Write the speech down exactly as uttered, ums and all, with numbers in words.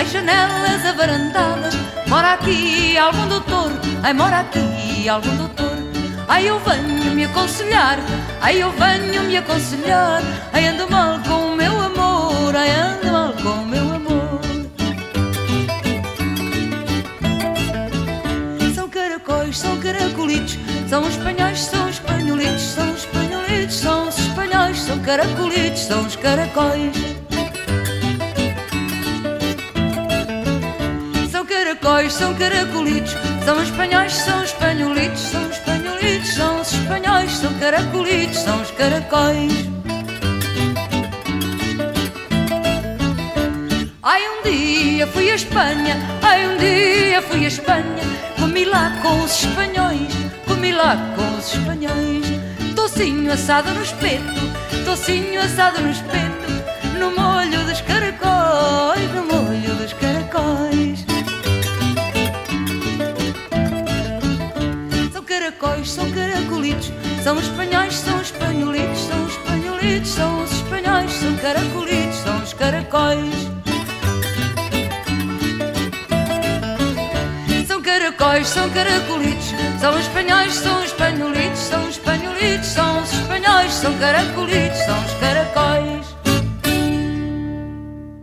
as janelas avarandadas. Mora aqui algum doutor, ai mora aqui algum doutor. Ai eu venho me aconselhar, ai eu venho me aconselhar. Ai ando mal com o meu amor, ai ando mal com o meu amor. São caracóis, são caracolitos, são espanhóis, são espanholitos, são espanholitos, são os espanhóis, são caracolitos, são os caracóis. São caracóis, são caracolitos, são espanhóis, são espanholitos, são espanholitos, são os espanhóis, são caracolitos, são os caracóis. Ai um dia fui à Espanha, ai um dia fui à Espanha. Comi lá com os espanhóis, comi lá com os espanhóis. Tocinho assado no espeto, tocinho assado no espeto, no molho dos caracóis, no molho dos caracóis. São caracóis, são caracolitos, são espanhóis, são espanholitos, são espanholitos, são os espanhóis, são caracolitos, são os caracóis. São caracóis, são caracolitos, são espanhóis, são espanholitos, são espanholitos, são os espanhóis, são caracolitos, são os caracóis.